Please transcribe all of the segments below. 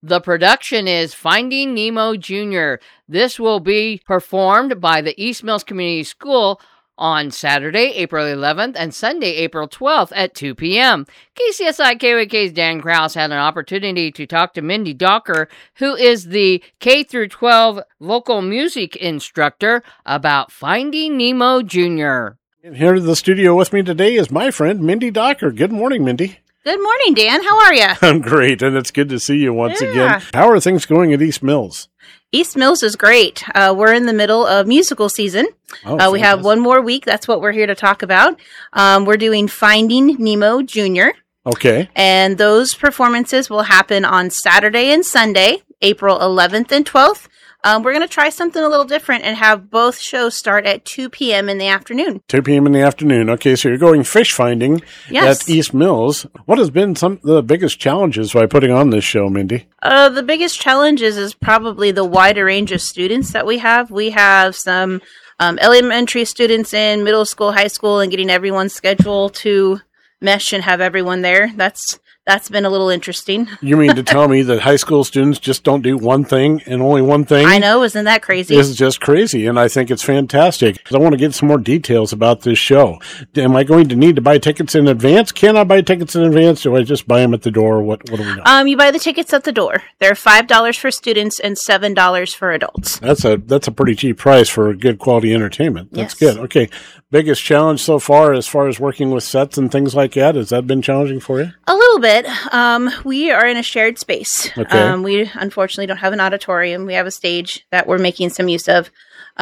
The production is Finding Nemo Jr. This will be performed by the East Mills Community School on Saturday, April 11th and Sunday, April 12th at 2 p.m. KCSI KOAK's Dan Krause had an opportunity to talk to Mindy Docker, who is the K-12 vocal music instructor, about Finding Nemo Jr. And here in the studio with me today is my friend Mindy Docker. Good morning, Mindy. Good morning, Dan. How are you? I'm great, and it's good to see you once again. How are things going at East Mills? East Mills is great. We're in the middle of musical season. We have one more week. That's what we're here to talk about. We're doing Finding Nemo Jr. Okay. And those performances will happen on Saturday and Sunday, April 11th and 12th. We're going to try something a little different and have both shows start at 2 p.m. in the afternoon. 2 p.m. in the afternoon. Okay, so you're going fish finding at East Mills. What has been some of the biggest challenges by putting on this show, Mindy? The biggest challenges is probably the wider range of students that we have. We have some elementary students in middle school, high school, and getting everyone's schedule to mesh and have everyone there. That's been a little interesting. You mean to tell me that high school students just don't do one thing and only one thing? I know. Isn't that crazy? This is just crazy, and I think it's fantastic. I want to get some more details about this show. Am I going to need to buy tickets in advance? Can I buy tickets in advance, or do I just buy them at the door? What do we know? You buy the tickets at the door. They're $5 for students and $7 for adults. That's a pretty cheap price for good quality entertainment. That's good. Okay. Biggest challenge so far as working with sets and things like that, has that been challenging for you? A little bit. We are in a shared space. Okay. We unfortunately don't have an auditorium. We have a stage that we're making some use of.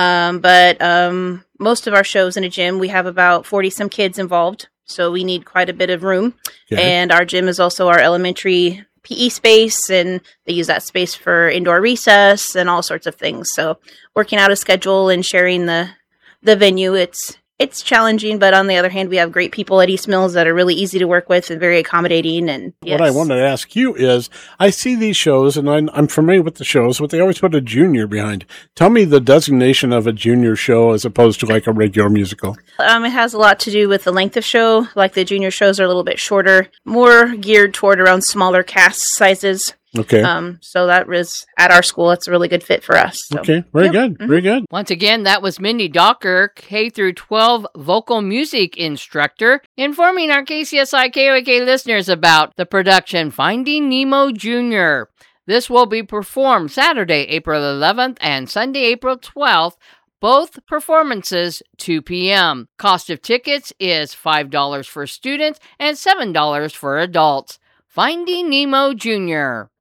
But most of our shows in a gym, we have about 40-some kids involved. So we need quite a bit of room. Okay. And our gym is also our elementary PE space, and they use that space for indoor recess and all sorts of things. So working out a schedule and sharing the venue, it's challenging, but on the other hand, we have great people at East Mills that are really easy to work with and very accommodating. And What I wanted to ask you is, I see these shows, and I'm familiar with the shows, but they always put a junior behind. Tell me the designation of a junior show as opposed to like a regular musical. It has a lot to do with the length of show. Like the junior shows are a little bit shorter, more geared toward around smaller cast sizes. Okay. So that is at our school. It's a really good fit for us. So. Okay. Very good. Mm-hmm. Very good. Once again, that was Mindy Docker, K-12 vocal music instructor, informing our KCSI KOAK listeners about the production Finding Nemo Jr. This will be performed Saturday, April 11th and Sunday, April 12th. Both performances, 2 p.m. Cost of tickets is $5 for students and $7 for adults. Finding Nemo Jr.